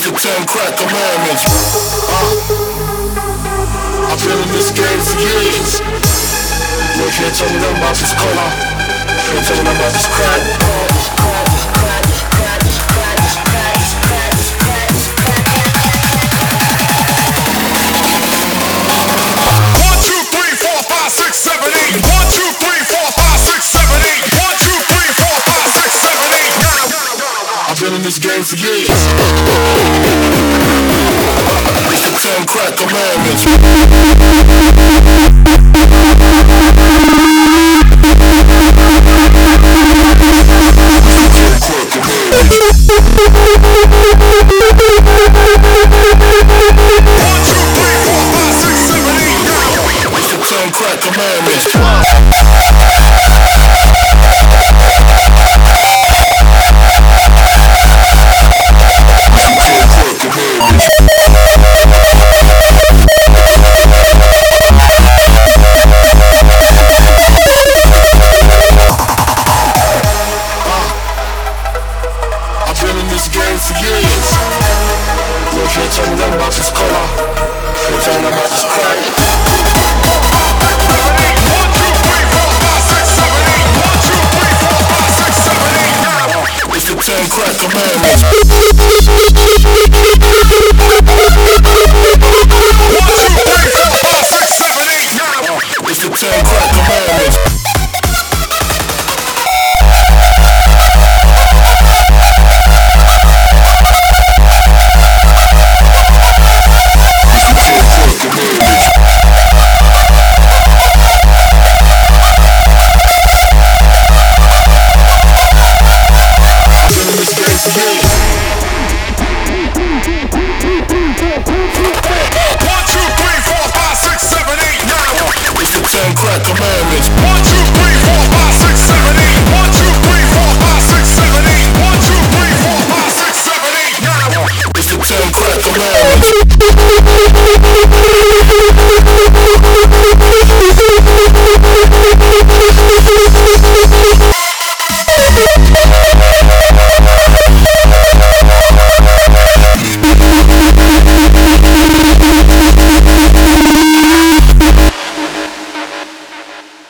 the 10 crack commandments. I've been in this game for years. You can't tell me nothing about this color. Can't tell me nothing about this crack. I've been in this game for years. It's the 10 crack commandments. Crack commandments. I've been in this game for years. You can't tell me nothing about this color. Can't tell me nothing about this crack. It's the 10 crack commandments.